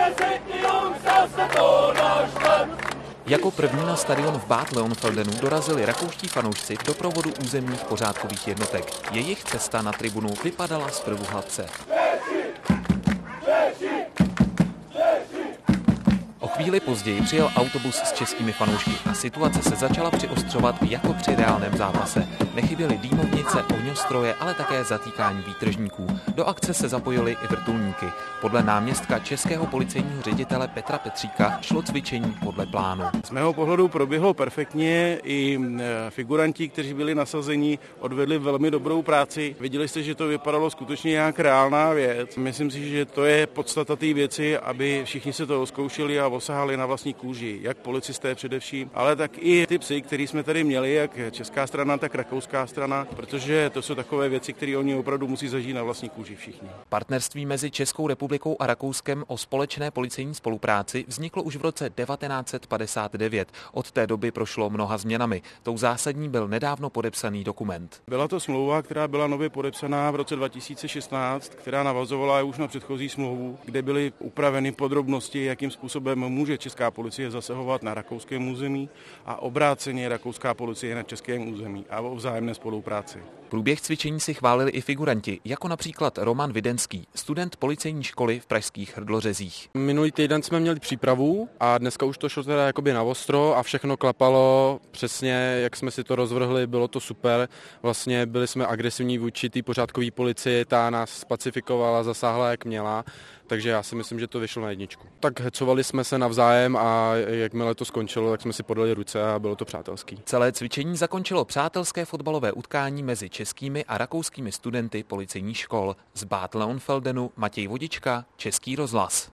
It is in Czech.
Jako první na stadion v Bad Leonfeldenu dorazili rakouští fanoušci v doprovodu územních pořádkových jednotek. Jejich cesta na tribunu vypadala zprvu hladce. O chvíli později přijel autobus s českými fanoušky a situace se začala přiostřovat jako při reálném zápase. Nechyběly dýmovnice, ohňostroje, ale také zatýkání výtržníků. Do akce se zapojily i vrtulníky. Podle náměstka českého policejního ředitele Petra Petříka šlo cvičení podle plánu. Z mého pohledu proběhlo perfektně, i figuranti, kteří byli nasazeni, odvedli velmi dobrou práci. Viděli jste, že to vypadalo skutečně jak reálná věc. Myslím si, že to je podstata té věci, aby všichni se to zkoušeli a osahali na vlastní kůži, jak policisté především, ale tak i ty psy, který jsme tady měli, jak česká strana, tak rakouská strana, protože to jsou takové věci, které oni opravdu musí zažít na vlastní kůži všichni. Partnerství mezi Českou republikou a Rakouskem o společné policejní spolupráci vzniklo už v roce 1959. Od té doby prošlo mnoha změnami. Tou zásadní byl nedávno podepsaný dokument. Byla to smlouva, která byla nově podepsaná v roce 2016, která navazovala už na předchozí smlouvu, kde byly upraveny podrobnosti, jakým způsobem může česká policie zasahovat na rakouském území a obráceně rakouská policie na českém území a o vzájemné spolupráci. Průběh cvičení si chválili i figuranti, jako například Roman Videnský, student policejní školy v pražských Hrdlořezích. Minulý týden jsme měli přípravu a dneska už to šlo teda jakoby na ostro a všechno klapalo přesně, jak jsme si to rozvrhli, bylo to super. Vlastně byli jsme agresivní vůči té pořádkové policii, ta nás spacifikovala, zasáhla jak měla, takže já si myslím, že to vyšlo na jedničku. Tak hecovali jsme se navzájem a jakmile to skončilo, tak jsme si podali ruce a bylo to přátelský. Celé cvičení zakončilo přátelské fotbalové utkání mezi českými a rakouskými studenty policejních škol. Z Bad Leonfeldenu Matěj Vodička, Český rozhlas.